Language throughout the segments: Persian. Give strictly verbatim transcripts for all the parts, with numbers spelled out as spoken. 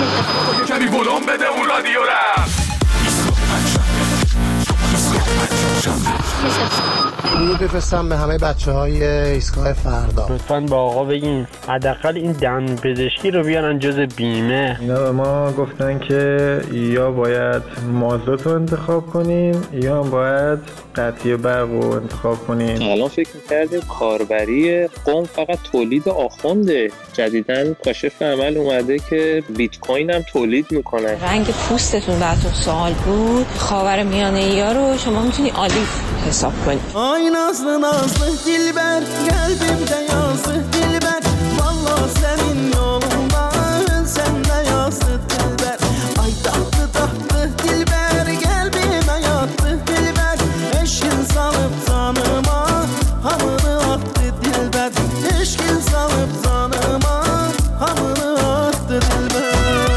کمی ولوم بده اون رادیو رفت. درود بفرستم به همه بچه های ایستگاه فردا. لطفاً با آقا بگین حداقل این دندون پزشکی رو بیارن جز بیمه. اینا به ما گفتن که یا باید مازوت رو انتخاب کنیم یا باید قطعی برق رو انتخاب کنیم. الان فکر میکردیم کاربری قم فقط تولید آخونده. جدیداً کاشف عمل اومده که بیت کوین هم تولید میکنه. رنگ پوستتون براتون سوال بود، خاورمیانه ای رو شما میتونی آلیف حساب کنی. آی نازlı nazlı dilber kalbimde yazdı dilber vallahi senin yolundan sen de yazdı dilber ay tatlı tatlı dilber kalbime yattı dilber eşkin salıp canıma hamını attı dilber eşkin salıp canıma hamını attı dilber.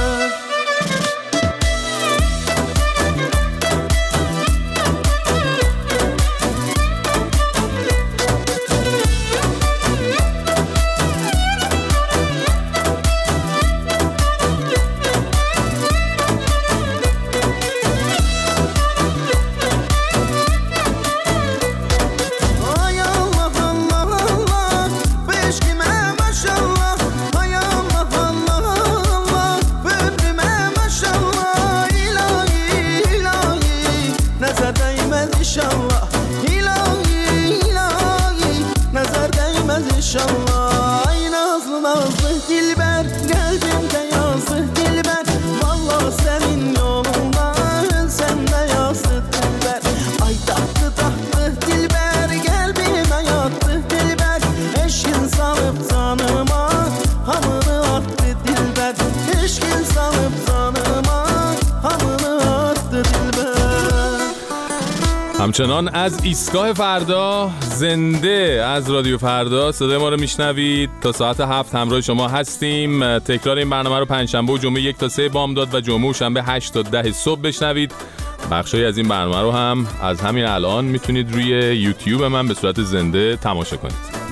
همچنان از ایستگاه فردا زنده از رادیو فردا صدای ما رو میشنوید. تا ساعت هفت همراه شما هستیم. تکرار این برنامه رو پنجشنبه و جمعه یک تا سه بامداد و جمعه و شنبه هشت تا ده صبح بشنوید. بخشایی از این برنامه رو هم از همین الان میتونید روی یوتیوب من به صورت زنده تماشا کنید.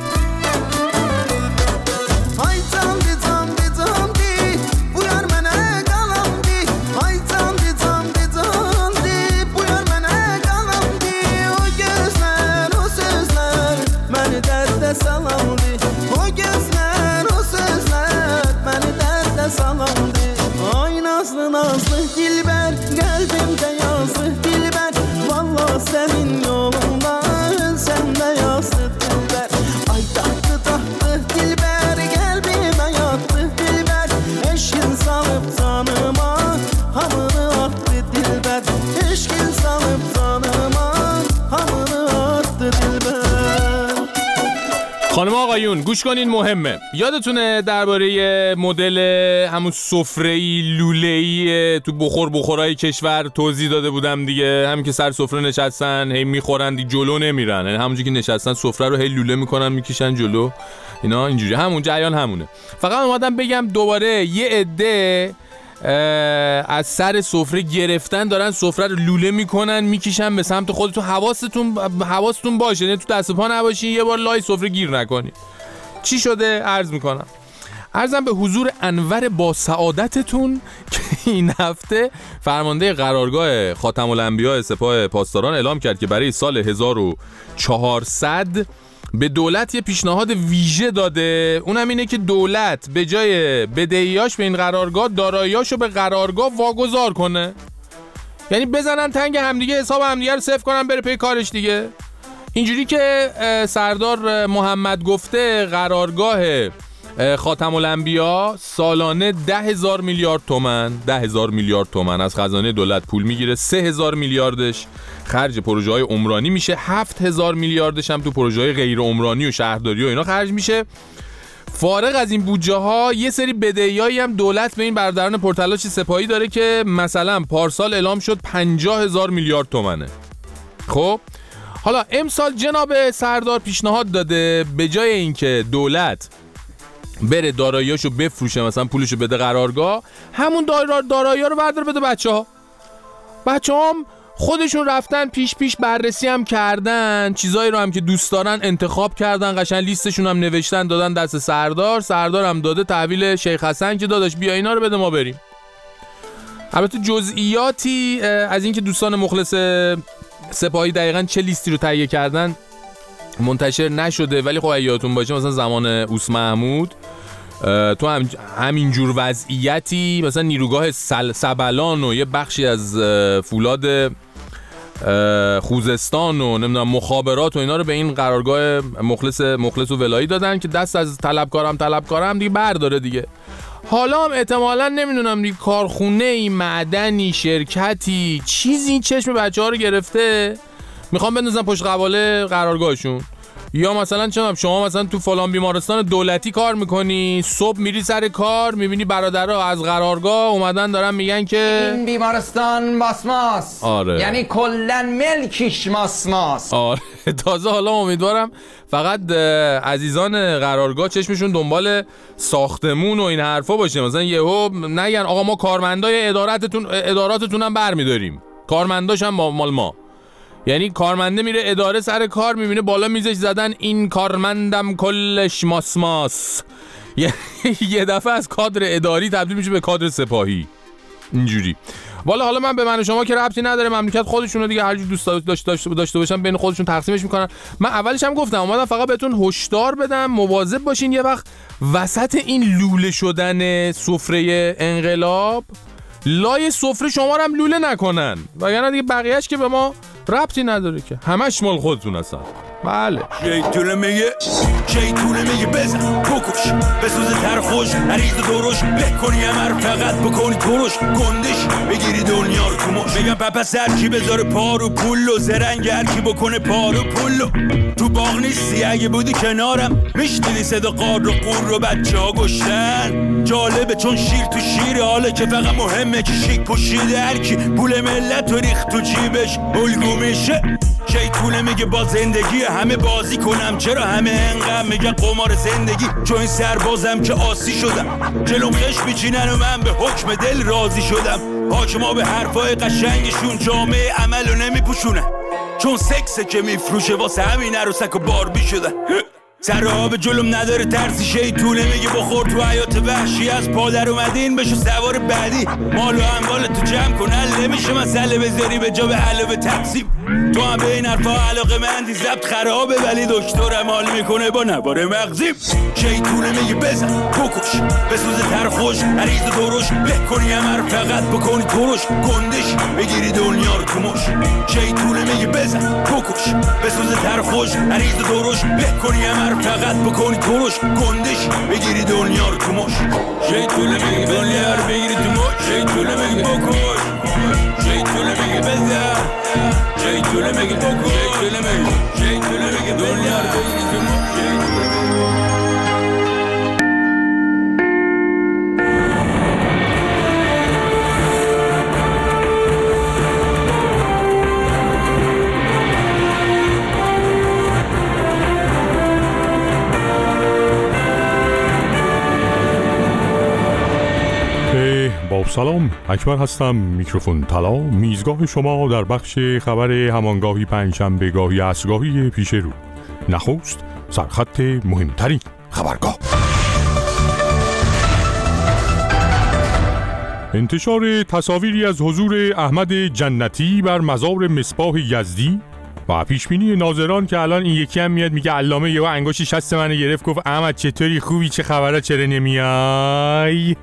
خانم آقایون گوش کنین مهمه. یادتونه درباره مدل همون سفره‌ای لوله‌ای تو بخور بخورای کشور توضیح داده بودم دیگه؟ همین که سر سفره نشستن هی میخورن دیگه، جلو نمیرن، یعنی همونجوری که نشستن سفره رو هی لوله میکنن میکشن جلو، اینا اینجوری همون جریان همونه. فقط اومدم بگم دوباره یه عده از سر سفره گرفتن دارن سفره رو لوله میکنن میکشن به سمت خودتون. حواستون حواستون باشه، یعنی تو دست و پا نباشین یه بار لای سفره گیر نکنین. چی شده؟ عرض میکنم. عرضم به حضور انور با سعادتتون که این هفته فرمانده قرارگاه خاتم الانبیاء سپاه پاسداران اعلام کرد که برای سال هزار و چهارصد به دولت یه پیشنهاد ویژه داده. اونم اینه که دولت به جای بدهیاش به این قرارگاه داراییاشو به قرارگاه واگذار کنه. یعنی بزنن تنگ همدیگه، حساب همدیگه رو صفر کنن، بره پی کارش دیگه. اینجوری که سردار محمد گفته قرارگاه خاتم الانبیاء سالانه ده هزار میلیارد تومان ده هزار میلیارد تومان از خزانه دولت پول میگیره. سه هزار میلیاردش خرج پروژه های عمرانی میشه، هفت هزار میلیاردش هم تو پروژه های غیر عمرانی و شهرداری و اینا خرج میشه. فارغ از این بودجه ها یه سری بدهیایی هم دولت به این برادران پرتلاش سپاهی داره که مثلا پارسال اعلام شد پنجاه هزار میلیارد تومنه. خب حالا امسال جناب سردار پیشنهاد داده به جای اینکه دولت بره داراییاشو بفروشه، مثلا پولشو بده قرارگاه، همون دارایی‌ها رو بردار بده بچه‌ها. بچه‌هام خودشون رفتن پیش پیش بررسی هم کردن، چیزایی رو هم که دوست دارن انتخاب کردن، قشنگ لیستشون هم نوشتن دادن دست سردار. سردار هم داده تحویل شیخ حسن که داداش بیا اینا رو بده ما بریم. البته جزئیاتی از اینکه دوستان مخلص سپاهی دقیقاً چه لیستی رو تهیه کردن منتشر نشده، ولی خب یادتون باشه مثلا زمان اوس محمود تو هم همین جور وضعیتی مثلا نیروگاه سبلان و یه بخشی از فولاد خوزستان و نمیدونم مخابرات و اینا رو به این قرارگاه مخلص مخلص و ولایی دادن که دست از طلبکارم طلبکارم دیگه برداره دیگه. حالا هم احتمالاً نمیدونم دیگه کارخونه معدنی شرکتی چیزی چشم بچه‌ها رو گرفته میخوام بندازن پشت قباله قرارگاهشون. یا مثلا چه شما مثلا تو فلان بیمارستان دولتی کار میکنی، صبح میری سر کار میبینی برادرها از قرارگاه اومدن دارن میگن که این بیمارستان ماسماس. آره. یعنی کلن ملکیش ماسماس. آره. تازه حالا امیدوارم فقط عزیزان قرارگاه چشمشون دنبال ساختمون و این حرفا باشه، مثلا یهو نگن آقا ما کارمندای اداراتتون اداراتتون هم برمیداریم، کارمنداش هم مال ما. یعنی کارمنده میره اداره سر کار میبینه بالا میزش زدن این کارمندم کلش ماسماس، یه دفعه از کادر اداری تبدیل میشه به کادر سپاهی اینجوری. والا حالا من به من و شما که ربطی نداره، مملکت خودشونو دیگه هر جور دوست داشته داشته داشته باشن بین خودشون تقسیمش میکنن. من اولش هم گفتم اومدم فقط بهتون هشدار بدم مواظب باشین یه وقت وسط این لوله شدن سفره انقلاب لای سفره شما رو هم لوله نکنن، وگرنه دیگه بقیه‌اش که به ما ربطی نداره که همش مال خودتون هستن. بله شیطونه میگه شیطونه میگه بزن بکش بسوز تر خوش عریض و دروش له کنی امر فقط بکنی تروش گندش بگیری دنیا رو کمش. میگم پپس هر کی بذاره پارو پولو زرنگ هر کی بکنه پارو پولو. تو باغ نیستی اگه بودی کنارم میشنیدی صدا قار و قور رو بچه ها گشتن. جالبه چون شیر تو شیر حاله که فقط مهمه که شیک پوشیده هر کی پول ملت و ریخت تو جیبش الگو میشه. شیطونه میگه با زندگی همه بازی کنم، چرا همه انقدر میگه قمار زندگی؟ چون این سربازم که آسی شدم جلوم خش بیچینن و من به حکم دل راضی شدم. حاکما به حرفای قشنگشون جامعه عملو نمیپوشونن، چون سکسه که میفروشه واسه همین عروسک و باربی شدن. سر آب جلوم نداره ترسی شیطونه میگه بخور تو حیات وحشی از پادر اومدین بشو سوار بعدی مال و اموال تو جمع کن حل نمیشه مسئله بذاری به جا به علاوه تقسیم. تو هم به این حرفا علاقه مندی ضبط خرابه ولی دکترم حال میکنه با نوار مغزیم. شیطونه میگه بزن بکش بسوز تر خوش عریض و دروش له کنی امر فقط بکنی تروش گندش بگیری دنیا رو کمش. شیطونه میگه بزن بکش بسوز تر خوش عریض و دروش له کنی امر فقط بکنی تروش گندش بگیری دنیا رو کمش. شیطونه میگه دنیا رو بگیری تو مش. شیطونه میگه بکش شیطونه میگه بزن شیطونه میگه بکش شیطونه میگه شیطونه میگه دنیا رو بگیری تو مش. با سلام، اکبر هستم. میکروفون طلا، میزگاه شما در بخش خبر همانگاهی پنجشنبه گاهی عصرگاهی پیش رو. نخست سرخط مهمترین خبرگاه. انتشار تصاویری از حضور احمد جنتی بر مزار مصباح یزدی و پیشبینی ناظران که الان این یکی هم میاد میگه علامه یهو انگشت شست منو گرفت گفت احمد چطوری خوبی چه خبره چرا نمیای؟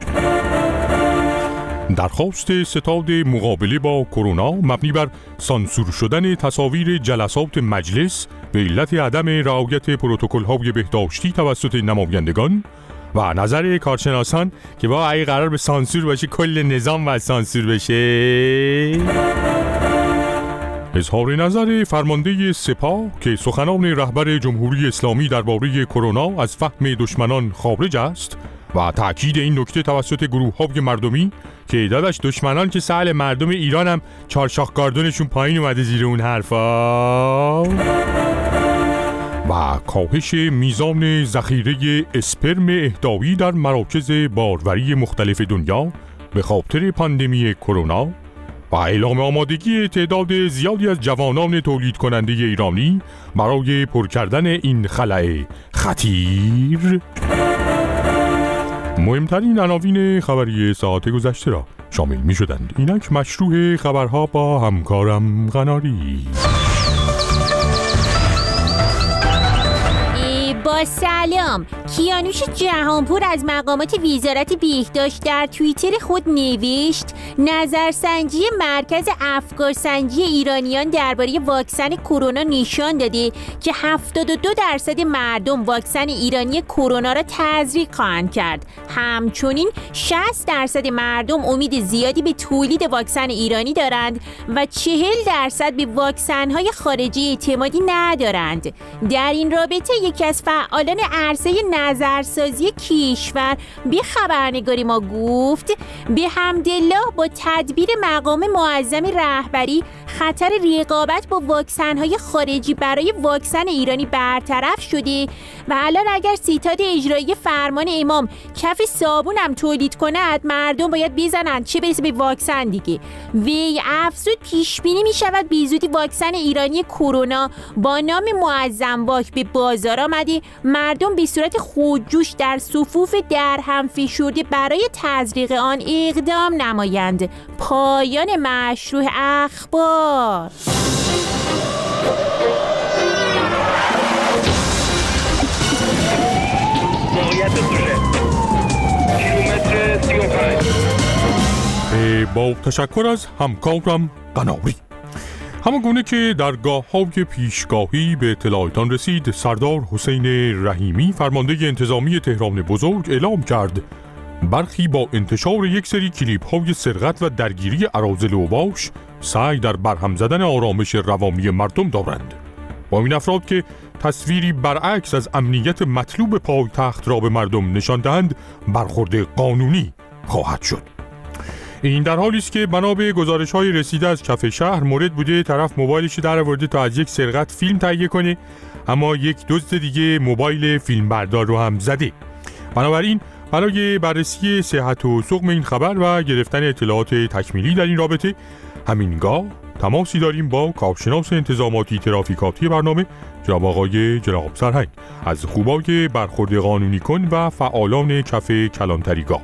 درخواست ستاد مقابله با کرونا مبنی بر سانسور شدن تصاویر جلسات مجلس به علت عدم رعایت پروتکل‌های بهداشتی توسط نمایندگان و نظر کارشناسان که با اگه قرار به سانسور باشه کل نظام باید سانسور بشه. اظهار نظر فرمانده سپاه که سخنان رهبر جمهوری اسلامی درباره کرونا از فهم دشمنان خارج است و تأکید این نکته توسط گروه‌های مردمی که داداش دشمنان که سهل مردم ایران هم چارشاخ گاردونشون پایین اومده زیر اون حرفا. و کاهش میزان ذخیره اسپرم اهدایی در مراکز باروری مختلف دنیا به خاطر پاندمی کرونا و اعلام آمادگی تعداد زیادی از جوانان تولید کننده ایرانی برای پر کردن این خلأ خطیر. مهمترین عناوین خبری ساعت گذشته را شامل می شدند. اینک مشروع خبرها با همکارم قناری. با سلام. کیانوش جهانپور از مقامات وزارت بهداشت در توییتر خود نوشت نظرسنجی مرکز افکارسنجی ایرانیان درباره واکسن کرونا نشان داده که هفتاد و دو درصد مردم واکسن ایرانی کرونا را تزریق خواهند کرد. همچنین شصت درصد مردم امید زیادی به تولید واکسن ایرانی دارند و چهل درصد به واکسن‌های خارجی اعتمادی ندارند. در این رابطه یکی از فعالان عرصه نظرسازی کشور به خبرنگاری ما گفت به حمدالله با تدبیر مقام معظم رهبری خطر رقابت با واکسن‌های خارجی برای واکسن ایرانی برطرف شده و الان اگر ستاد اجرایی فرمان امام کف صابون هم تولید کند مردم باید بزنند، چه برسه به واکسن دیگه. وی افزود پیش بینی می شود به زودی واکسن ایرانی کرونا با نام معظم واک به بازار آمده، مردم به صورت خودجوش در صفوف درهم فشرده برای تزریق آن اقدام نمایند. پایان مشروع اخبار. با تشکر از همکارم قناری. همون گونه که در گاه‌های پیشگاهی به اطلاعتان رسید، سردار حسین رحیمی فرمانده انتظامی تهران بزرگ اعلام کرد برخی با انتشار یک سری کلیپ‌های سرقت و درگیری اراذل اوباش سعی در برهم زدن آرامش روانی مردم دارند. با این افراد که تصویری برعکس از امنیت مطلوب پایتخت را به مردم نشان دهند، برخورد قانونی خواهد شد. این در حالی است که بنا به گزارش‌های رسیده از کف شهر مورد بوده طرف موبایلش در آورده تا از یک سرقت فیلم تهیه کنه، اما یک دزد دیگه موبایل فیلمبردار رو هم زده. بنابراین برای بررسی صحت و سقم این خبر و گرفتن اطلاعات تکمیلی در این رابطه همینگاه تماسی داریم با کارشناس انتظاماتی ترافیکاتی برنامه جناب آقای جناب سرهنگ از خوبای برخورد قانونی کن و فعالان کف کلانتریگاه.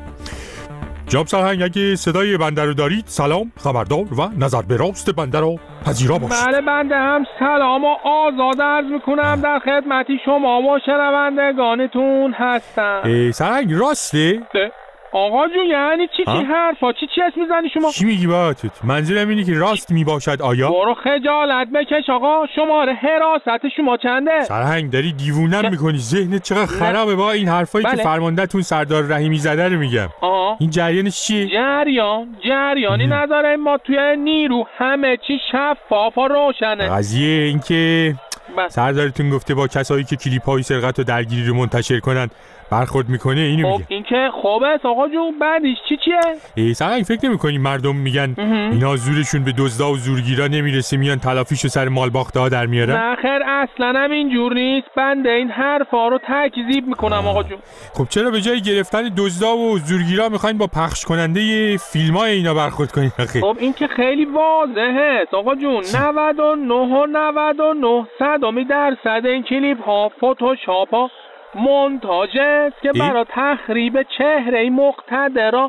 جناب سرهنگ اگه صدای بنده رو دارید سلام، خبردار و نظر به راست بنده رو پذیرا باشید. بله بنده هم سلام و آزاد عرض میکنم در خدمتی شما و شنوندگانتون هستم. سرهنگ راسته؟ ده. آقا جون یعنی چی چی حرفا چی چی اسم میزنی شما؟ چی میگی باهاتت؟ منظورم اینه که راست میباشد آیا؟ برو خجالت بکش آقا، شماره حراست شما چنده؟ سرهنگ داری دیوونم میکنی، ذهنت چقدر خرابه با این حرفایی بله. که فرماندهتون سردار رحیمی زده رو میگم. آه. این جریانش چیه؟ جریان جریانی نداره، ما توی نیرو همه چی شفاف و روشنه. قضیه این که سردارتون گفته با کسایی که کلیپ‌های سرقت و درگیری رو منتشر کنن برخورد میکنه، اینو میگه. خب این که خوبه آقا جون، بعدش چی چیه؟ ای سرهنگ فکر نمی‌کنی مردم میگن اینا زورشون به دزدا و زورگیرا نمیرسه میان تلافیشو سر مال باخته‌ها در میارن؟ نه خیر اصلا هم اینجور نیست، بنده این حرفا رو تکذیب میکنم آقا جون. خب چرا به جای گرفتن دزدا و زورگیرا میخواین با پخش کننده فیلمای اینا برخورد کنین آخه؟ خب این که خیلی واضحه آقا جون. نود و نه و نود و نه صدمی درصد این کلیپ ها فتوشاپ ها مونتاژ است که برای تخریب چهره مقتدر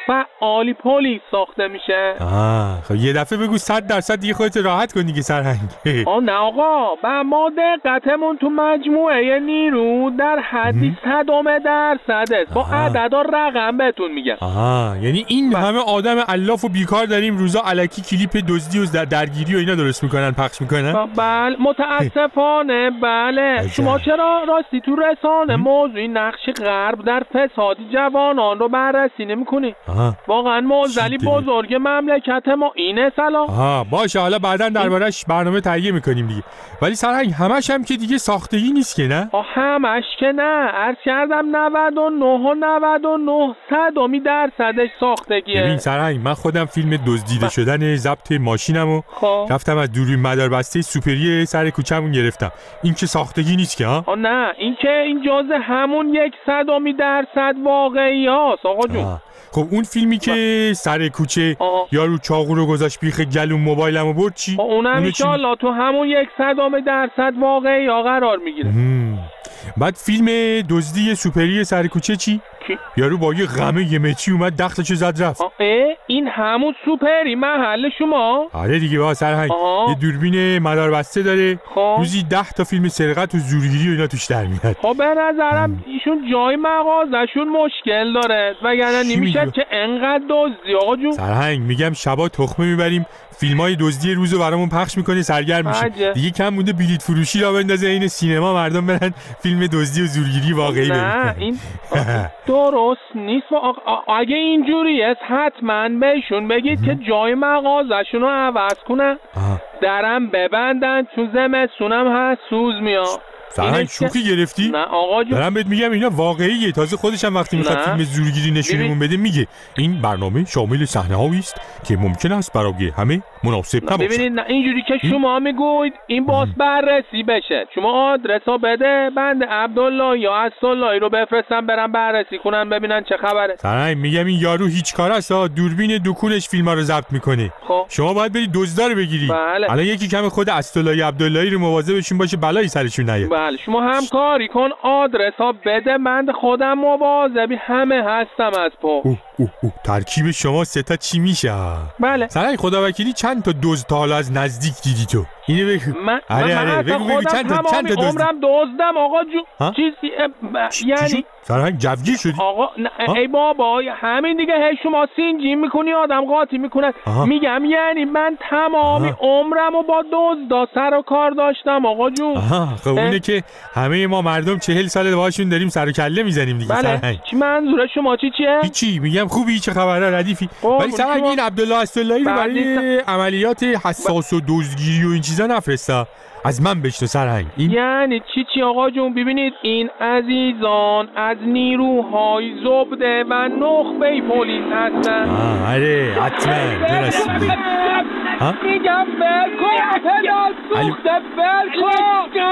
فعالی پلیس ساخته میشه. آه خب یه دفعه بگو صد درصد دیگه خودت راحت کن دیگه سرهنگ. آه نه آقا، با ما دقتمون تو مجموعه نیرو در حدی صدم درصد است. با عدد و رقم بهتون میگم. آها یعنی این همه آدم الاف و بیکار داریم روزا الکی کلیپ دزدی و درگیری و اینا درست میکنن پخش میکنن؟ بله متاسفانه بله. شما چرا راستی تو رسانه موضوعی نقش غرب در فساد جوانان رو بررسی نمیکنی؟ واقعا موزلی بزرگ مملکت ما اینه سلام. آها باشه، حالا بعداً دربارش برنامه تهیه میکنیم دیگه. ولی سرهنگ همش هم که دیگه ساختگی نیست که نه؟ آه همش که نه، عرض کردم نود و نه و نود و نه صدمی درصدش ساختگیه. ببین سرهنگ من خودم فیلم دزدیده شدن ضبط ماشینمو رفتم از دوربین مداربسته سوپری سر کوچه‌مون گرفتم. این که ساختگی نیست که ها؟ آه نه این که این جزء همون یک صدمی درصد واقعیاست آقا جون. آه. خب اون فیلمی که سر کوچه یارو چاقو رو گذاشت بیخ گلوم موبایلمو برد چی؟ اونم انشالله تو همون یک صدام درصد واقعی ها قرار میگیره. بعد فیلم دزدی سوپری سر کوچه چی؟ یارو با یه غمه یه متری اومد دختشو زد رفت. این همون سوپری محل شما؟ آره دیگه با سرهنگ. یه دوربین مداربسته داره. خب. روزی ده تا فیلم سرقت و زورگیری و اینا توش در میاد. خب به نظرم ایشون جای مغازشون مشکل داره وگرنه نمیشه که انقدر دزدی آقا جون. سرهنگ میگم شبا تخمه میبریم فیلمای دزدی روزو برامون پخش میکنه سرگرم میشه. دیگه کم مونده بلیط فروشی را بندازه این سینما مردم برن فیلم دزدی و زورگیری واقعی ببینن. نه این درست نیست. اگه اینجوریه حتما بهشون بگید که جای مغازشون رو عوض کنن. درم ببندن چون زمستونم هست سوز میاد. سرهنگ شوخی گرفتی؟ نه آقا جون. دارم بهت میگم اینا واقعیه. تازه خودش هم وقتی میخواد فیلم زورگیری نشونمون بده میگه این برنامه شامل صحنه‌هایی است که ممکن است برای همه مناسب نباشد. ببینید نه اینجوری که شما میگوید این باز بررسی بشه. شما آدرسو بده بنده عبدالله یا اسدالله رو بفرستم برام بررسی کنن ببینن چه خبره. سرهنگ میگم این یارو هیچ کار است. دوربین دکونش فیلم‌ها رو ضبط میکنه. خب. شما باید برید دزدا رو بگیری. بله. الان یکی کم خود اسدالله عبداللهی رو مواظبشون باشه بلایی سرشون نیاد. بله شما همکاری کن آدرس ها بده من خودم مواظبی همه هستم از پا. اوه اوه اوه ترکیب شما سه تا چی میشه؟ بله سرهنگ خدا وکیلی چند تا دزد تا حالا از نزدیک دیدی تو؟ اینو بگو. من آره آره بگو بگو چند تا چند تا دزد عمرم دزدم آقا جون. چیزی یعنی سرهنگ جوگیر شدی؟ آقا ای بابا همین دیگه هی شما سینجی میکنی آدم قاطی میکنن. میگم یعنی من تمامی عمرمو با دزدا سر و کار داشتم آقا جون. آها خب اینه که همه ما مردم چهل ساله باهاشون داریم سر و کله میزنیم دیگه. بله. سرهنگ چی منظور شما چی چیه؟ هیچی میگم خوبی چه خبره ردیفی. ولی سرهنگ این عبدالله اسداللهی رو برای عملیات حساس و دزدگیری و این چیزا نفرستا. از من بشنو سرهنگ. این یعنی چی چی آقا جون؟ ببینید این عزیزان از نیروهای زبده و نخبه پلیس هستن. آه آره حتما درست میگی. ها میگم برکن پدال سوخته برکن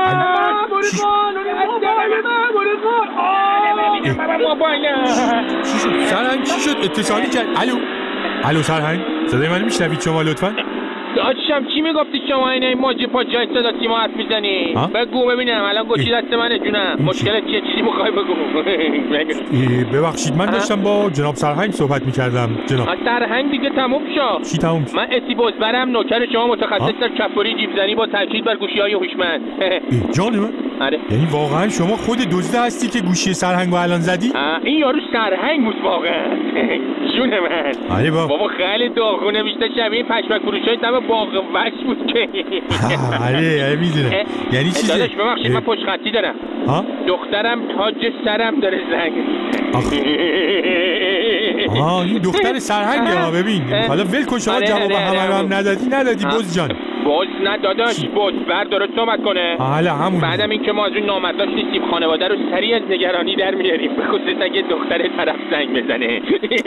سرهنگ چی شد؟ اتصالی کرد. الو الو سرهنگ صدای من میشنوید شما لطفا؟ دادشم چی میگفتی شما اینه این ماجی پا جای صدا سیما حرف میزنی؟ بگو ببینم الان گوشی دست منه جونم. مشکلت چیه؟ چیزی میخوای بگو. ببخشید من داشتم با جناب سرهنگ صحبت میکردم جناب. سرهنگ دیگه تموم شد. چی تموم شد؟ من اسی بزبرم نوکر شما متخصص در کفوری جیب زنی با تاکید بر گوشی‌های هوشمند. جان من؟ آره. یعنی واقعا شما خود دزده هستی که گوشی سرهنگو الان زدی؟ این یارو سرهنگ بود واقعا. جون من. آره بابا. بابا خیلی داغونه بیشتر شبیه پشمک فروشای دم باغ وش بود که. آره آره میدونم. یعنی چیزه؟ داداش ببخشید من پشت خطی دارم. ها؟ دخترم تاج سرم داره زنگ. آه این دختر سرهنگه ها. ببین حالا ول کن شما جواب همه رو هم ندادی ندادی بز جان. بز نه داداش بز بر درست صحبت کنه. حالا همون بعدم این که ما از اون نامرداش نیستیم خانواده رو سریع از نگرانی در میاریم به خصوص اگه دختر طرف زنگ بزنه.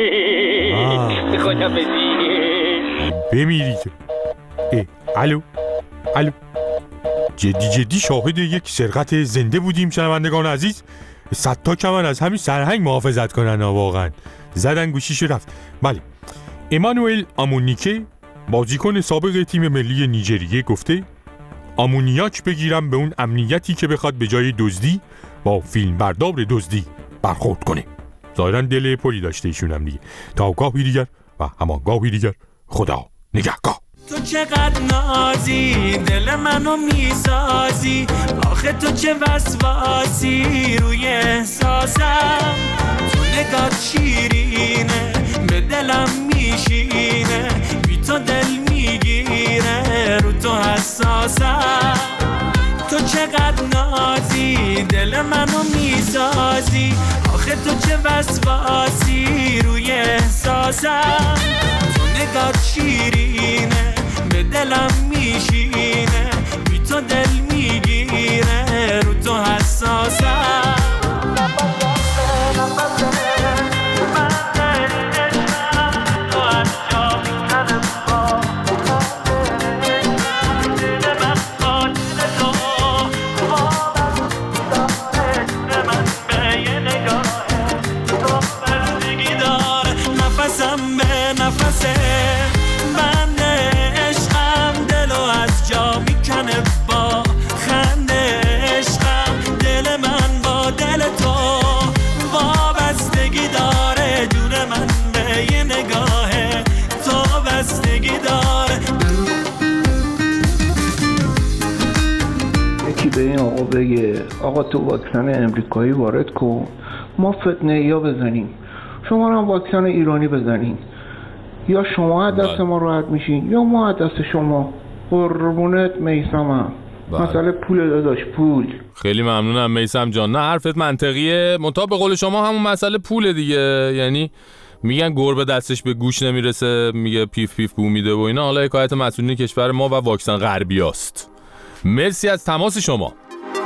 خدا بزی بمیری تو. الو الو جدی جدی شاهد یک سرقت زنده بودیم شنوندگان عزیز. صد تا کمن از همین سرهنگ محافظت کنن واقعا. زدن گوشیشو رفت. بله امانوئل آمونیکه بازیکن سابق تیم ملی نیجریه گفته آمونیاک بگیرم به اون امنیتی که بخواد به جای دزدی با فیلم بردار دزدی برخورد کنه. ظاهرا دل پلی داشته ایشون هم دیگه. تا گاهی دیگر و همان گاهی دیگر خدا نگهگاه. تو چقدر نازی دل منو میسازی آخه تو چه وسواسی روی احساسم تو نگات شیرینه به دلم میشینه بی تو دل میگیره رو تو حساسم تو چقدر نازی دل منو میسازی آخه تو چه وسواسی روی احساسم تو نگات شیرینه به دلم میشینه بی تو دل میگیره رو تو حساسم بگه آقا تو واکسن امریکایی وارد کن، ما فتنه یا بزنیم، شما هم واکسن ایرانی بزنین، یا شما دست ما راحت میشین یا ما دست شما. قربونت میثمم. مسئله پول داداش، پول. خیلی ممنونم میثم جان. نه حرفت منطقیه، منتها به قول شما همون مسئله پوله دیگه. یعنی میگن گربه دستش به گوش نمیرسه، میگه پیف پیف بو میده و اینا. حالا حکایت مسئولین کشور ما و واکسن غربیاست. مرسی از تماس شما.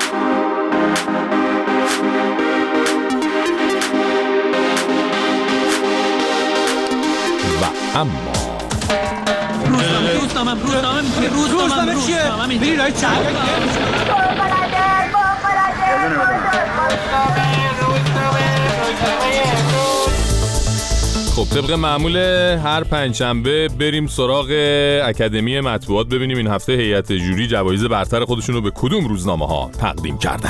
و اما روزنامه روزنامه روزنامه روزنامه روزنامه چیه؟ میری رای چند؟ خب طبق معمول هر پنجشنبه بریم سراغ اکادمی مطبوعات ببینیم این هفته هیئت جوری جوایز برتر خودشون رو به کدوم روزنامه ها تقدیم کردن.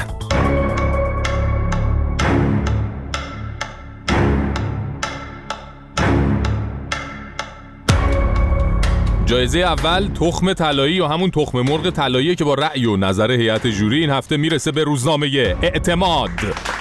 جایزه اول تخم طلایی یا همون تخم مرغ طلایی که با رأی و نظر هیئت جوری این هفته میرسه به روزنامه اعتماد.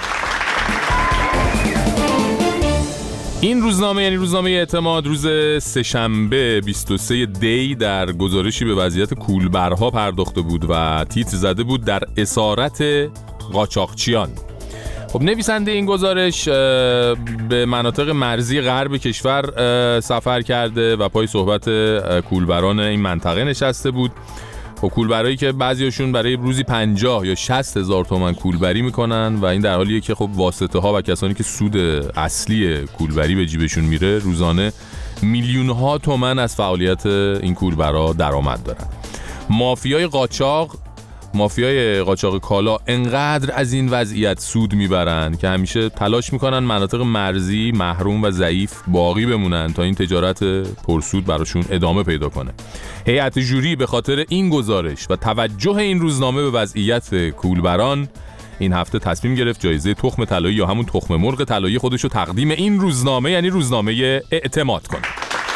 این روزنامه یعنی روزنامه اعتماد روز سه‌شنبه بیست و سوم دی در گزارشی به وضعیت کولبرها پرداخته بود و تیتر زده بود در اسارت قاچاقچیان. خب نویسنده این گزارش به مناطق مرزی غرب کشور سفر کرده و پای صحبت کولبران این منطقه نشسته بود. خب کولبرایی که بعضیاشون برای روزی پنجاه یا شصت هزار تومان کولبری میکنن و این در حالیه که خب واسطه ها و کسانی که سود اصلی کولبری به جیبشون میره روزانه میلیون ها تومان از فعالیت این کولبرا درآمد دارن. مافیای قاچاق مافیای قاچاق کالا انقدر از این وضعیت سود میبرن که همیشه تلاش میکنن مناطق مرزی محروم و ضعیف باقی بمونن تا این تجارت پرسود براشون ادامه پیدا کنه. هیئت جوری به خاطر این گزارش و توجه این روزنامه به وضعیت کولبران این هفته تصمیم گرفت جایزه تخم طلایی یا همون تخم مرغ طلایی خودش رو تقدیم این روزنامه یعنی روزنامه اعتماد کنه.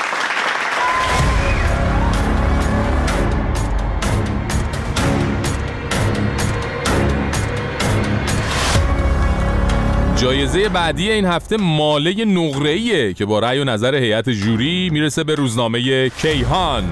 جایزه بعدی این هفته ماله نقره‌ایه که با رأی و نظر هیئت جوری میرسه به روزنامه کیهان.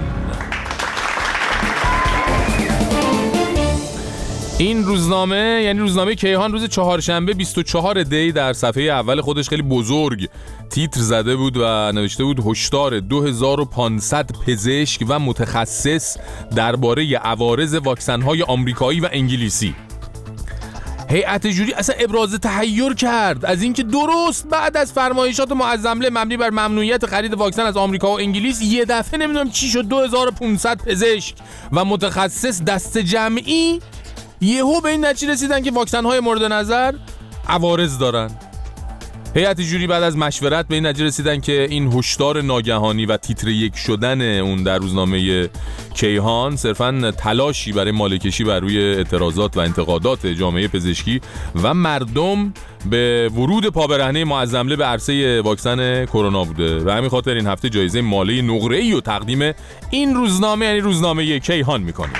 این روزنامه یعنی روزنامه کیهان روز چهارشنبه بیست و چهارم دی در صفحه اول خودش خیلی بزرگ تیتر زده بود و نوشته بود هشدار دو هزار و پانصد پزشک و متخصص درباره عوارض واکسن‌های آمریکایی و انگلیسی. هیئت جوری اصلا ابراز تحیر کرد از اینکه درست بعد از فرمایشات معظمله مبنی بر ممنوعیت خرید واکسن از آمریکا و انگلیس یه دفعه نمیدونم چی شد دو هزار و پانصد پزشک و متخصص دست جمعی یهو به این نتیجه رسیدن که واکسن‌های مورد نظر عوارض دارن. هیئت جوری بعد از مشورت به این نتیجه رسیدن که این هشدار ناگهانی و تیتر یک شدن اون در روزنامه کیهان صرفاً تلاشی برای مالکشی بر روی اعتراضات و انتقادات جامعه پزشکی و مردم به ورود پابرهنه معظمله به عرصه واکسن کرونا بوده و همین خاطر این هفته جایزه مالی نقره‌ای و تقدیم این روزنامه یعنی روزنامه کیهان می‌کنیم.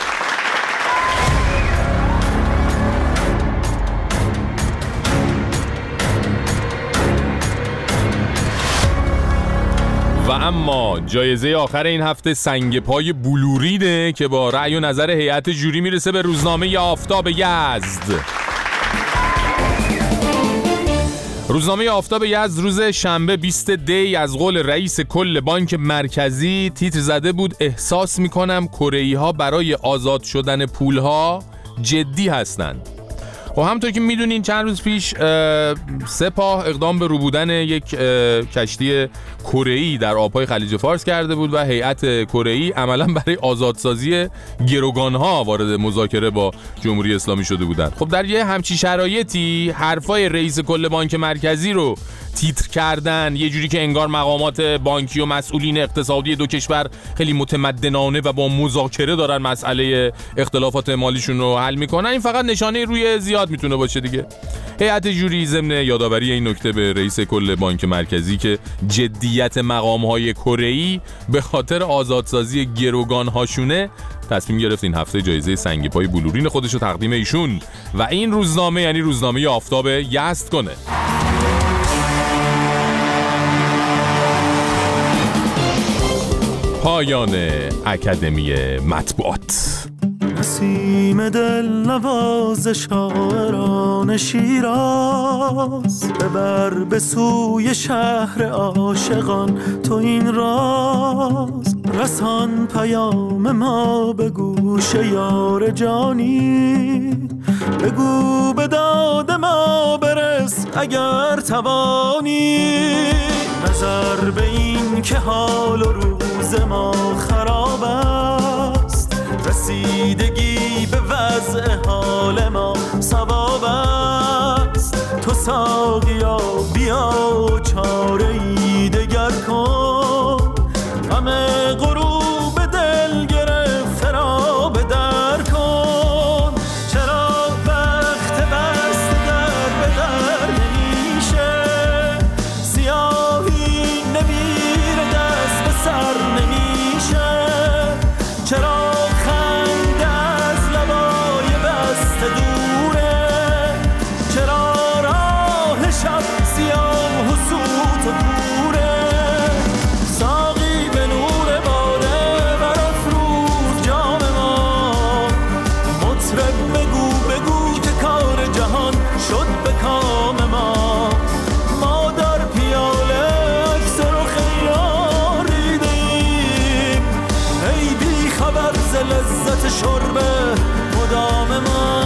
و اما جایزه آخر این هفته سنگ پای بلورینه که با رأی و نظر هیئت جوری میرسه به روزنامه آفتاب یزد. روزنامه آفتاب یزد روز شنبه بیست دی از قول رئیس کل بانک مرکزی تیتر زده بود احساس میکنم کره‌ای ها برای آزاد شدن پول ها جدی هستند. خب همونطور که میدونین چند روز پیش سپاه اقدام به روبودن یک کشتی کره‌ای در آبهای خلیج فارس کرده بود و هیئت کره‌ای عملاً برای آزادسازی گروگان‌ها وارد مذاکره با جمهوری اسلامی شده بودند. خب در یه همچی شرایطی حرفای رئیس کل بانک مرکزی رو تیتر کردن یه جوری که انگار مقامات بانکی و مسئولین اقتصادی دو کشور خیلی متمدنانه و با مذاکره دارن مسئله اختلافات مالیشون رو حل میکنن، این فقط نشانه روی زیاد زیاد میتونه باشه دیگه. هیئت جوری ضمن یادآوری این نکته به رئیس کل بانک مرکزی که جدیت مقام‌های کره‌ای به خاطر آزادسازی گروگان‌هاشونه تصمیم گرفت این هفته جایزه سنگ پای بلورین خودش رو تقدیم ایشون و این روزنامه یعنی روزنامه آفتاب یزد کنه. پایان اکادمی مطبوعات. نسیم دل نواز شاعران شیراز، ببر به سوی شهر عاشقان تو این راز، رسان پیام ما به گوش یار جانی، بگو به داد ما برس اگر توانی، نظر به این که حال و روز ما خراب است، رسیدگی به وضع حال ما ثواب است، تو ساقیا بیا و چاره ای دگر کن، همه غروب دل گرفته را به در کن، چرا وقت بست در به در نمیشه، سیاهی نمیره دست به سر نمیشه، چرا لذت شرب مدام ما.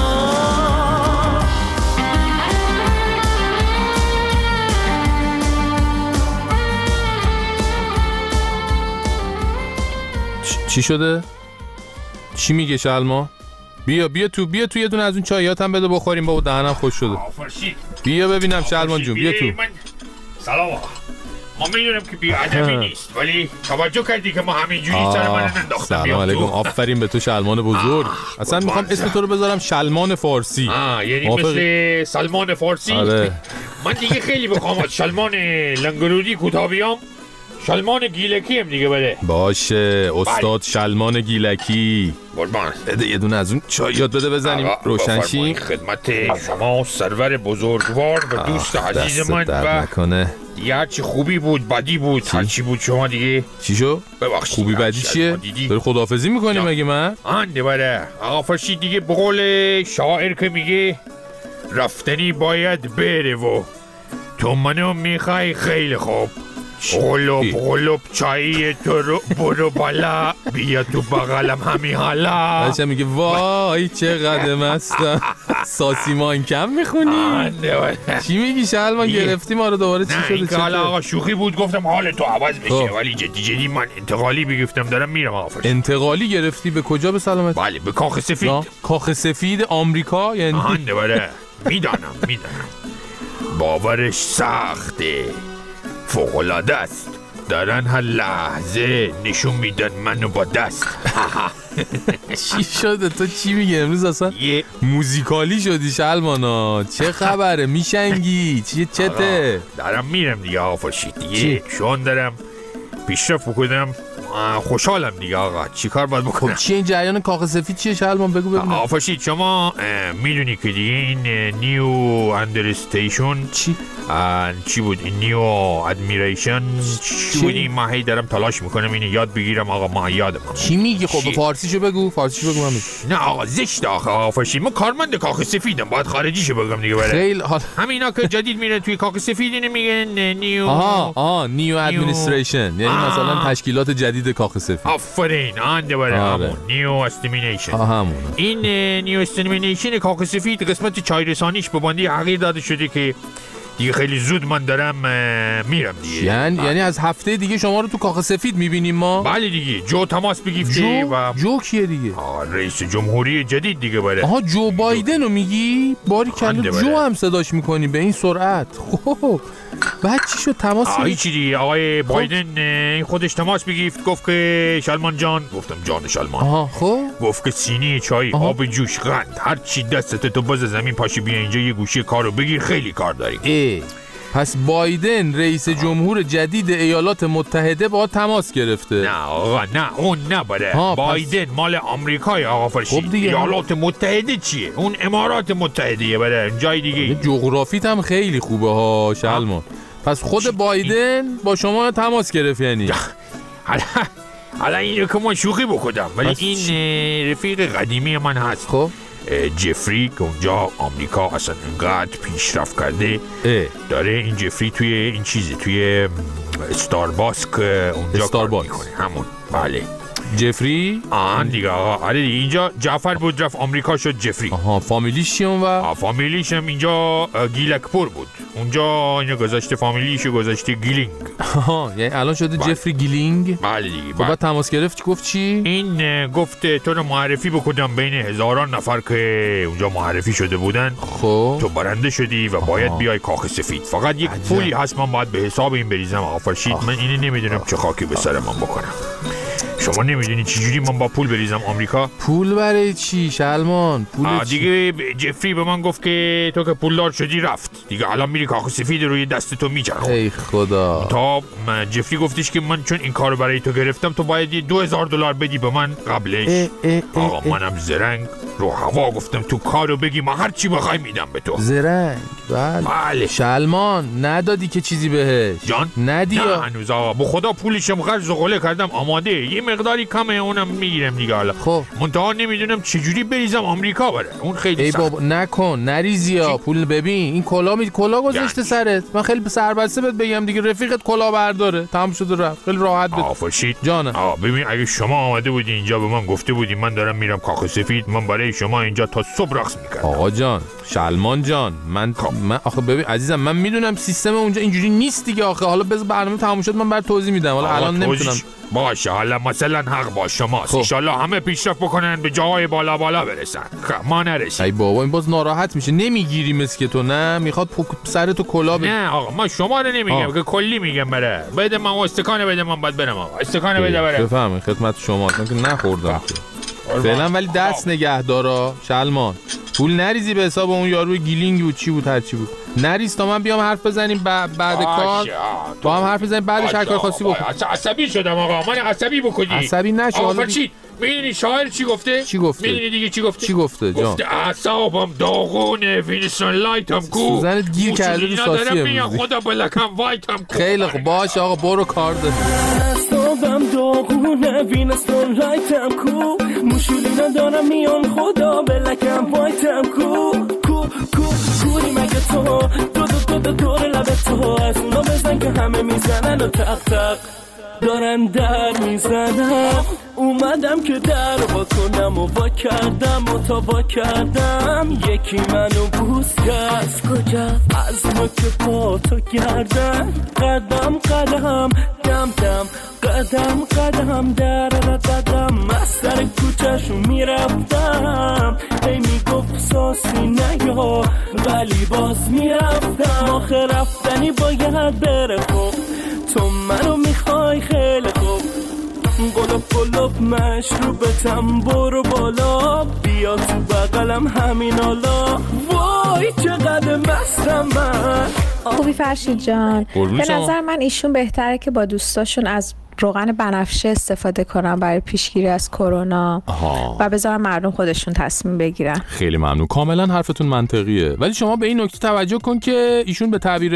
چی شده؟ چی میگه شلما؟ بیا بیا تو بیا تو یه دونه از اون چایات هم بده بخوریم بابا، دهنم خوش شده. بیا ببینم شلمان جون بیا تو. سلام آقا. ما میدونم که بی ادبی نیست ولی توجه کردی که ما همینجوری سر من انداختم. سلام علیکم. آفرین به تو شلمان بزرگ. اصلا میخوام اسم تو رو بذارم شلمان فارسی. آه یعنی مثل سلمان فارسی. آره. من دیگه خیلی بخوام از شلمان لنگرودی کوتاه بیام، شلمان گیلکی هم دیگه بده. باشه استاد شلمان گیلکی. قربان. بده یه دونه از اون چایات بده بزنیم روشن شیم. خدمت شما سرور بزرگوار و دوست عزیز من و دیگه هرچی خوبی بود بدی بود هرچی بود شما دیگه. چی شو؟ ببخشید. خوبی بدی چیه؟ داری خداحافظی میکنی مگه من؟ آنده بره. آقا فرشید دیگه به قول شاعر که میگه رفتنی باید بره و تو منو میخوای خیلی خوب، قلوب قلوب چایی تو رو برو بالا بیا تو بغلم همین حالا. بچه میگه وای چقدر مستم. ساسیمان کم میخونی؟ چی میگی شلمان؟ گرفتی ما رو دوباره؟ چی شده؟ نه این که حالا آقا شوخی بود گفتم حال تو عوض بشه ولی جدی جدی من انتقالی بگفتم دارم میرم آقا فرشید. انتقالی گرفتی به کجا به سلامت؟ بله به کاخ سفید. کاخ سفید آمریکا یعنی؟ آهنده بره. میدانم میدانم باورش سخته، فوق‌العاده است، دارن هر لحظه نشون میدن منو با دست. چی شده تو چی میگه امروز اصلا موزیکالی شدی شلمانا؟ چه خبره میشنگی؟ چی چته؟ دارم میرم دیگه آقا فرشید دیگه شون دارم پیشرفت بکنم خوشحالم دیگه آقا. چی کار باید بکنم؟ خب چیه این جریان کاخ سفید چیه شلمان بگو ببینم. آقا فرشید شما میدونی که دیگه این نیو اندرستیشن چی؟ چی بود این نیو ادمیریشن چی بود این؟ من هی دارم تلاش میکنم اینو یاد بگیرم آقا. ما یادم چی میگی؟ خب فارسیشو بگو فارسیشو بگو همین. نه آقا زشت آقا فرشید من کارمند کاخ سفیدم باید خارجیشو بگم دیگه. بره خیلی حال همینا که جدید میرن توی کاخ سفید اینو میگن نیو. آها آها نیو ادمنستریشن یعنی مثلا تشکیلات جدید کاخ سفید. آفرین آنده بره همون نیو استیمینیشن. همون این نیو استیمینیشن کاخ سفید قسمت چای رسانیش به بنده حقیر داده شده که دیگه خیلی زود من دارم میرم دیگه. یعنی یعنی از هفته دیگه شما رو تو کاخ سفید میبینیم ما؟ بله دیگه. جو تماس بگیفته جو؟ و جو کیه دیگه؟ آه رئیس جمهوری جدید دیگه بره. آها جو بایدن رو میگی؟ باری کلا جو هم صداش میکنی به این سرعت. خب بعد چی شد تماس؟ آه چی دیگه آقای بایدن خودش تماس بگیفت، گفت که شلمان جان، گفتم جان شلمان. آها خب گفت که سینی چای، آها. آب جوش، قند، هر چی دستت تو باز زمین پاشی بیا اینجا یه گوشه کارو بگیر، خیلی کار داریم. ای پس بایدن رئیس جمهور جدید ایالات متحده با تماس گرفته. نه آقا نه اون نبره. بایدن پس... مال آمریکای آقا فرشید. خب ایالات متحده چیه؟ اون امارات متحده بره جای دیگه. جغرافیت هم خیلی خوبه ها شلمان. پس خود بایدن با شما تماس گرفت یعنی. حالا حالا اینو که ما شوخی بکنم ولی این رفیق قدیمی من هست. خب جفری که اونجا آمریکا اصلا انقدر پیشرفت کرده اه. داره این جفری توی این چیزی توی استارباسک اونجا کار میکنه. همون بله جفری؟ آن دیگه آقا. آره دیگه اینجا جعفر بود رفت آمریکا شد جفری. آها فامیلیش چیه اونور؟ فامیلیش هم اینجا گیلکپور بود. اونجا اینو گذاشته فامیلیشو گذاشته گیلینگ. آها یعنی الان شده بله. جفری گیلینگ؟ بله دیگه. بعد تماس گرفت گفت چی؟ این گفت تو رو معرفی بکنم بین هزاران نفر که اونجا معرفی شده بودن. خب تو برنده شدی و باید آها. بیای کاخ سفید. فقط یک عجب. پولی هست من باید به حساب این بریزم آقا فرشید. من اینو نمیدونم چه خاکی به سر من بکنم. شما نمیدونی چجوری من با پول بریزم آمریکا؟ پول برای چی شلمان؟ پول دیگه جفری به من گفت که تو که پولدار شدی رفت دیگه الان میری کاخ سفید روی دست تو میچرخه. ای خدا. تا جفری گفتش که من چون این کارو برای تو گرفتم تو باید یه دو هزار دلار بدی به من قبلش. ای ای آقا ای منم زرنگ رو هوا گفتم تو کارو بگی من هر چی بخوای میدم به تو. زرنگ بله. بله. شلمان ندادی که چیزی بهش؟ جان ندی. نه هنوز آقا به خدا پولشم خرج و قله کردم آماده. یه مقداری کمه اونم میگیرم دیگه حالا. خب منتها نمیدونم چجوری بریزم آمریکا بره. اون خیلی ای بابا نکن نریزیا پول. ببین این کلا می کلا گذاشته سرت. من خیلی سربسته بهت بگم دیگه رفیقت کلا برداره تمام شد و رفت. خیلی راحت بده. آفرشید جانم. آ ببین اگه شما آمده بودی اینجا به من گفته بودی من دارم میرم کاخ سفید من برای شما اینجا تا صبح رقص میکردم. آقا جان شلمان جان من خب. من آخه ببین عزیزم من میدونم سیستم اونجا اینجوری نیست دیگه. آخه حالا بذار برنامه تموم شد من برات توضیح میدم. حالا الان نمیتونم. باشه حالا مثلا حق با شماست. ان شاءالله همه پیشرفت بکنن به جاهای بالا بالا برسن. ما نرسیم. ای بابا این باز ناراحت میشه. نمیگیری مثل که تو نه میخواد سرتو کلا بده. نه آقا من شما رو نمیگم که کلی میگم بره. بده من استکانه بده من بعد برم آقا. استکانه بده بره. بفهمید خدمت شما من که نخوردم. فعلا ولی دست نگه دارا شلمان. پول نریزی به حساب اون یارو گیلینگ بود چی بود هر چی بود. نریز تا من بیام حرف بزنیم ب... بعد کار با هم حرف بزنیم بعدش هر کار خاصی بکن. عصبی شدم آقا من عصبی بکنی. عصبی نشو. آقا چی میدونی شاعر چی گفته؟ چی گفته؟ میدونی دیگه چی گفته؟ چی گفته جان؟ گفته اعصابم داغونه وینستون لایتم کو. سوزنت گیر کرده تو ساسی امروزی. خدا بلکم وایتم کو. خیلی خوب باشه آقا برو کار داری. اعصابم داغونه وینستون لایتم کو. موشولینا دارم میان خدا بلکم وایتم کو. کو کو کوری مگه تو دو دو دو دو دور لبه تو از اونا بزن که همه میزنن و تق تق دارن در میزنم. اومدم که در وا کنم و وا کردم و تا وا کردم یکی منو بوس کرد. از کجا؟ از نوک پا تو گردن قدم قدم دم دم قدم قدم در قدم از سر کوچه‌شو میرفتم هی میگفت ساسی نیا ولی باز میرفتم. آخه رفتنی باید بره خب تو منو میخوای خیلی خوب. قلوب قلوب مشروبتم برو بالا بیا تو بغلم همین حالا. وای چقدر مستم من. خوبی فرشید جان. به نظر من ایشون بهتره که با دوستاشون از روغن بنفشه استفاده کنن برای پیشگیری از کرونا و بذارن مردم خودشون تصمیم بگیرن. خیلی ممنون قاملا حرفتون منطقیه ولی شما به این نکته توجه کن که ایشون به تعبیر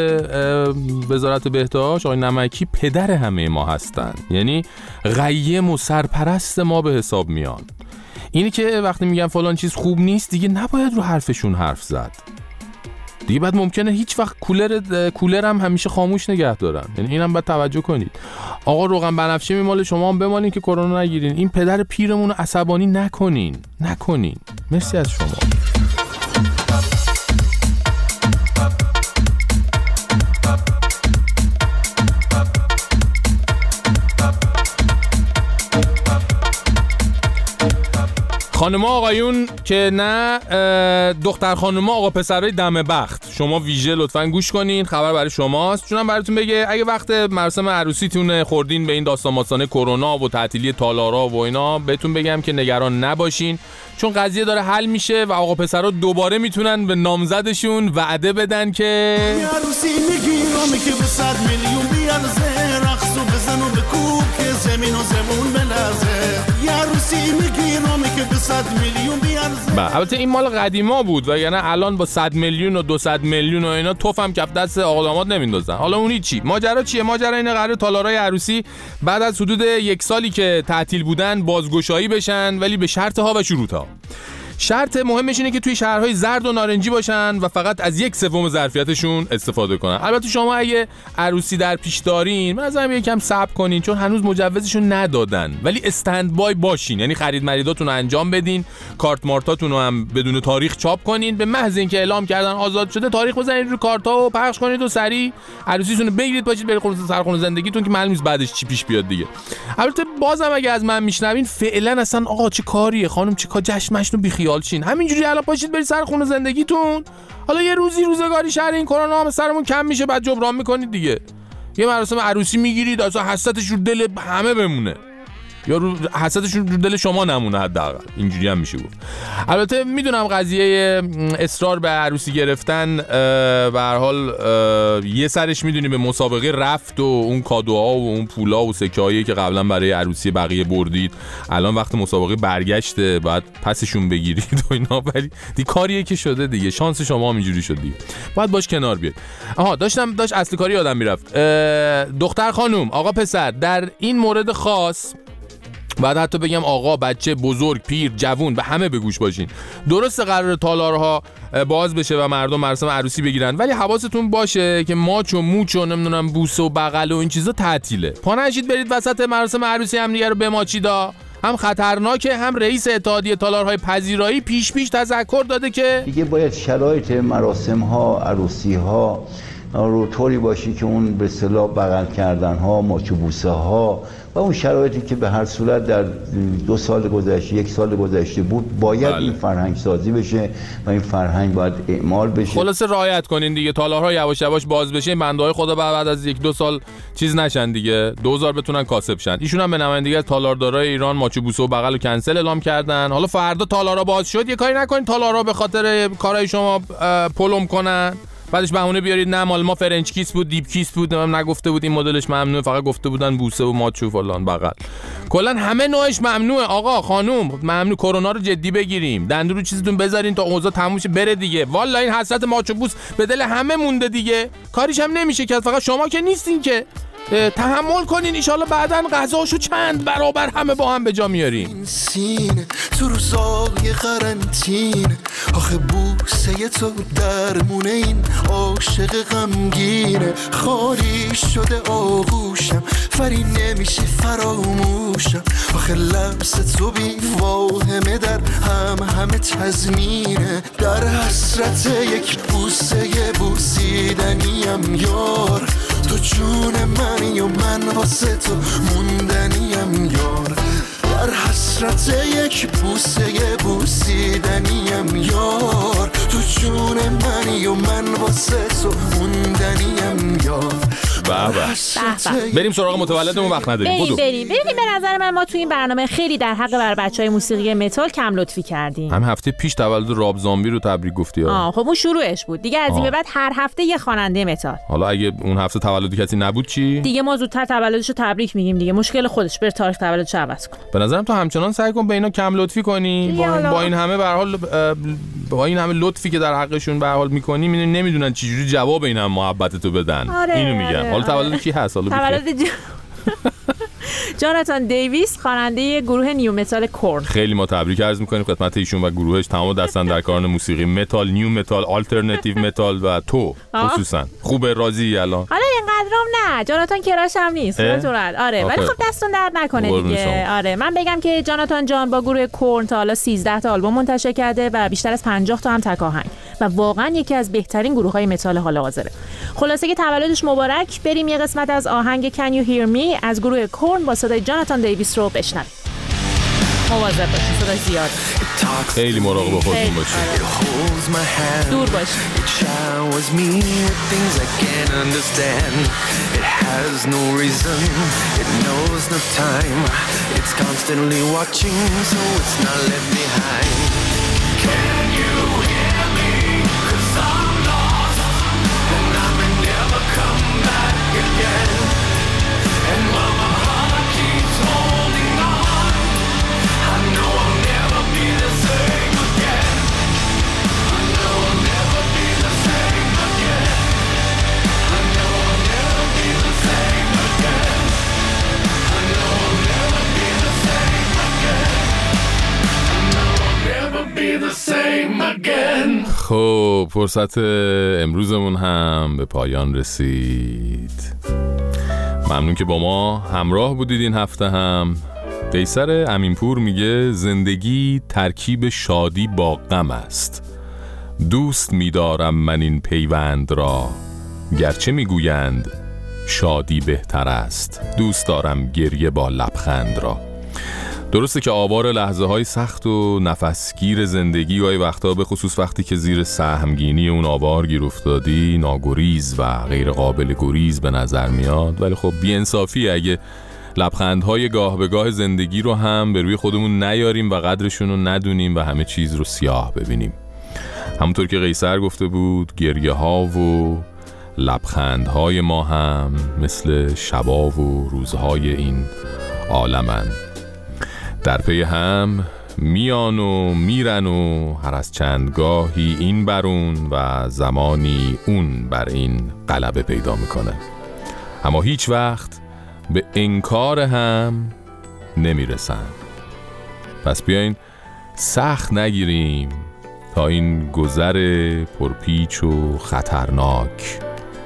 وزارت بهداشت آقای نمکی پدر همه ما هستن. یعنی قیم و سرپرست ما به حساب میان. اینی که وقتی میگن فلان چیز خوب نیست دیگه نباید رو حرفشون حرف زد دیگه. بعد ممکنه هیچ وقت کولر کولر هم همیشه خاموش نگه دارن. یعنی اینم باید توجه کنید. آقا روغن بنفشه میماله شما هم بمالین که کرونا نگیرین. این پدر پیرمون رو عصبانی نکنین نکنین. مرسی از شما. خانم آقایون که نه، دختر خانم آقا پسرای دم بخت، شما ویژه لطفاً گوش کنین، خبر برای شماست. چونم براتون بگه اگه وقت مراسم عروسیتون خوردین به این داستان ماستانه کرونا و تعطیلی تالارا و اینا، بهتون بگم که نگران نباشین، چون قضیه داره حل میشه و آقا پسرا دوباره میتونن به نامزدشون وعده بدن که عروسی میگیرم که به صد میلیون بیارزه، رقص و بزن و بکوب که زمین و زمون بلرزه. عروسی میگیرم که به صد میلیون بیارزه. با البته این مال قدیما بود و یعنی الان با صد میلیون و دوصد میلیون و اینا توفم کف دست آقا داماد نمیندازن. حالا اونی چی؟ ماجرا چیه؟ ماجرا اینه قرار تالارای عروسی بعد از حدود یک سالی که تعطیل بودن بازگشایی بشن، ولی به شرط ها و شروط ها. شرط مهمش اینه که توی شهرهای زرد و نارنجی باشن و فقط از یک سوم ظرفیتشون استفاده کنن. البته شما اگه عروسی در پیش دارین، من ازم یکم صبر کنین چون هنوز مجوزشون ندادن، ولی استندبای باشین، یعنی خرید مریداتون رو انجام بدین، کارت مارتاتون رو هم بدون تاریخ چاپ کنین، به محض اینکه اعلام کردن آزاد شده تاریخ بزنید رو کارتا و پخش کنید و سریع عروسیتون رو بگیرید پاشید برید خونه سرخونه زندگیتون که معلوم نیست بعدش چی پیش بیاد دیگه. البته بازم اگه از من میشنوین فعلا اصلا آقا چه کاریه خانم، چه کار، جشن مشن بی خیال شین، همینجوری الان پاشید برید سر خونه زندگیتون. حالا یه روزی روزگاری شهر این کرونا هم سرمون کم میشه، بعد جبران میکنید دیگه. یه مراسم عروسی میگیرید اصلا حسرتش رو دل همه بمونه، یا رو حسرتش رو دل شما نمونه حداقل، اینجوری هم میشه گفت. البته میدونم قضیه اصرار به عروسی گرفتن به هر حال یه سرش میدونی به مسابقه رفت و اون کادوها و اون پولا و سکه‌هایی که قبلا برای عروسی بقیه بردید، الان وقت مسابقه برگشته باید پسشون بگیرید و اینا، ولی دی کاریه که شده دیگه، شانس شما هم اینجوری شد دیگه، باید باش کنار بیاد. آها داشتم داشت اصل کاری یادم میرفت. دختر خانم آقا پسر در این مورد خاص، بعد حتی بگم آقا بچه بزرگ پیر جوون به همه بگوش باشین. درسته قرار تالارها باز بشه و مردم مراسم عروسی بگیرن، ولی حواستون باشه که ماچ و موچ و نمیدونم بوسه و بغل و این چیزا تعطیله. پا نشید برید وسط مراسم عروسی هم دیگه رو بماچیدا، هم خطرناکه، هم رئیس اتحادیه تالارهای پذیرایی پیش پیش تذکر داده که دیگه باید شرایط مراسم ها عروسی ها رو طوری باشی که اون به اصطلاح بغل کردن ها، ماچ و بوسه ها و اون شرایطی که به هر صورت در دو سال گذشته یک سال گذشته بود باید بله. این فرهنگ سازی بشه و این فرهنگ باید اعمال بشه. خلاصه رعایت کنین دیگه، تالارها یواش یواش باز بشه، این بنده های خدا بعد از یک دو سال چیز نشن دیگه، دوزار بتونن کاسب شن. ایشون هم به نمایندگی از تالاردارای ایران ماچ و بوسه و بغل و کنسل اعلام کردن. حالا فردا تالارها باز شد، یه کاری نکنین تالارها به خاطر کارهای شما پلم کنن، بعدش بهونه بیارید نه مال ما فرنچ کیس بود، دیپ کیس بود، هم نگفته بود این مدلش ممنوعه، فقط گفته بودن بوسه و ماچ و فلان بغل. کلا همه نوعش ممنوعه آقا خانوم، ممنوع. کرونا رو جدی بگیریم، دندون رو چیزتون بذارین تا اوضاع تموم شه بره دیگه. والا این حسرت ماچ و بوس به دل همه مونده دیگه، کاریش هم نمیشه که، فقط شما که نیستین که، تحمل کنین، ایشالله بعدن غذاشو چند برابر همه با هم به جا میاریم. سینه تو روزای قرنطین، آخه بوسه تو درمونه این عاشق غمگینه، خالی شده آغوشم فری نمیشه فراموشم، آخه لمس تو بی واهمه در هم همه تزمینه، در حسرت یک بوسه بوسیدنیم یار، تو جون منی و من واسه تو موندنیم یار، در حسرت یک بوسه بوسیدنیم یار، تو جون منی و من واسه تو موندنیم یار. بابا بریم سراغ متولدمون، وقت نداریم. بریم بریم بریم به نظر من ما تو این برنامه خیلی در حق بر بچهای موسیقی متال کم لطفی کردیم. هم هفته پیش تولد راب زامبی رو تبریک گفتی ها. آه خب اون شروعش بود دیگه، از این به بعد هر هفته یه خواننده متال. حالا اگه اون هفته تولد کسی نبود چی؟ دیگه ما زودتر تولدش رو تبریک میگیم دیگه، مشکل خودش، بر تاریخ تولدش عوض کن. به نظرم تو همچنان سعی کن به اینا کم لطفی کنی، با, با این همه به هر حال با این همه لطفی که در حقشون به هر حال می‌کنی، نمیدونن چجوری جواب اینا محبتتو بدن. آره، اینو میگم. آره، حالا تولد کی هست؟ تولد جاناتان دیویس، خواننده گروه نیو متال کورن. خیلی ما تبریک عرض می‌کنیم خدمت ایشون و گروهش، تمام دستن در کارن موسیقی متال، نیو متال، آلترناتیو متال و تو خصوصا. خوبه راضی الان؟ حالا اینقدرام نه، جاناتان کراش هم نیست خودتون. آره ولی خب دستون درد نکنه دیگه. آره من بگم که جاناتان جان با گروه کورن تا حالا سیزده تا آلبوم منتشر کرده و بیشتر از پنجاه تا هم تک آهنگ و واقعا یکی از بهترین گروه‌های متال حال حاضره. خلاصه که تولدش مبارک. بریم یه قسمت از آهنگ Can You Hear Me از گروه کورن با صدای جاناتان دیویس رو بشنویم. مواظب باشید، صدای زیاد. خیلی مراقب خودتون باشید. دور باشید. خب فرصت امروزمون هم به پایان رسید. ممنون که با ما همراه بودید این هفته هم. قیصر امینپور میگه زندگی ترکیب شادی با غم است. دوست می‌دارم من این پیوند را، گرچه میگویند شادی بهتر است. دوست دارم گریه با لبخند را. درسته که آوار لحظه های سخت و نفسگیر زندگی گاهی وقتا به خصوص وقتی که زیر سهمگینی اون آوار گیر افتادی ناگریز و غیر قابل گریز به نظر میاد، ولی خب بی‌انصافی اگه لبخندهای گاه به گاه زندگی رو هم به روی خودمون نیاریم و قدرشون رو ندونیم و همه چیز رو سیاه ببینیم. همونطور که قیصر گفته بود گریه ها و لبخندهای ما هم مثل شبا و روزهای این عالمن، در پی هم میان و میرن و هر از چندگاهی این برون و زمانی اون بر این غلبه پیدا میکنه، اما هیچ وقت به انکار هم نمیرسن. پس بیاین سخت نگیریم تا این گذر پرپیچ و خطرناک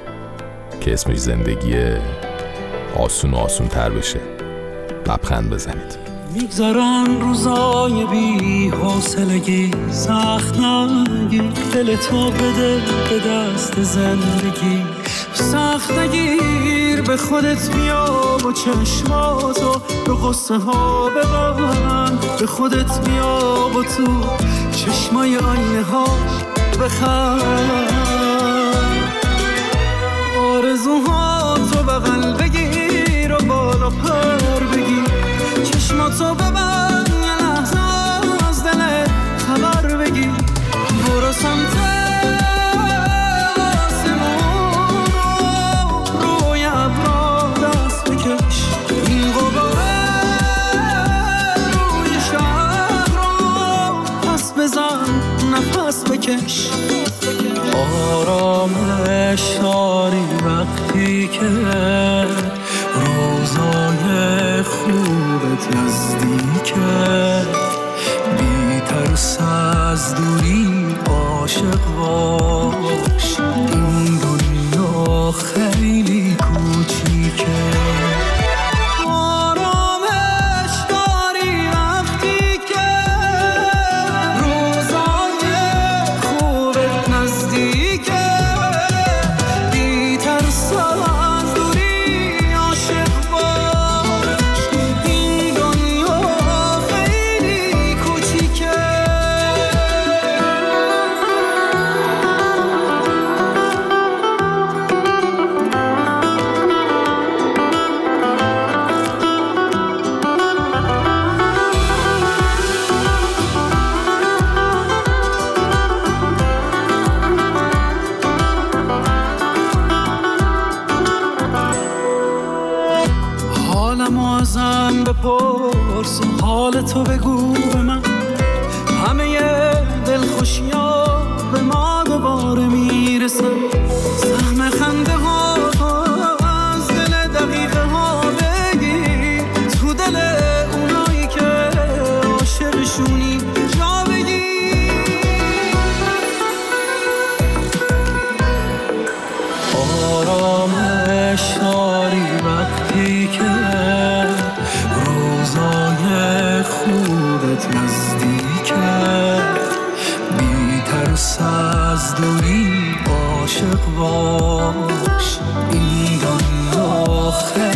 که اسمش زندگیه آسون و آسون تر بشه. لبخند بزنید. میگذرن روزای بی حوصلگی، سخت نگیر دل تو بده به دست زندگی، سخت نگیر به خودت بیا و چشماتو به قصه ها ببند، به خودت بیا و تو چشمای آینه ها بخند، آرزوها تو بغل بگیر و بالا پر بگیر، چشماتو ببند یه لحظه از دلت خبر بگیر، برو سمت آسمون روی ابرا دست بکش، این غباره روی شهر رو پس بزن نفس بکش، آرامش داری وقتی که روزای خوبت نزدیکه، بی ترس از دوری عاشق باش، این دنیا خیلی کوچیکه، آرامش داری وقتی که روزای خوبت نزدیکه، بی ترس از دوری عاشق باش، این دنیا خیلی کوچیکه. حالمو ازم بپرس و حال تو بگو به من، همه دلخوشی‌ها به ما دوباره میرسن، سهم خنده ها از دل دقیقه ها بگیر، تو دل اونایی که عاشقشونی جا بگیر، آرامش داری وقتی که روزای خوبت نزدیکه، بی ترس از دوری عاشق باش، این دنیا خیلی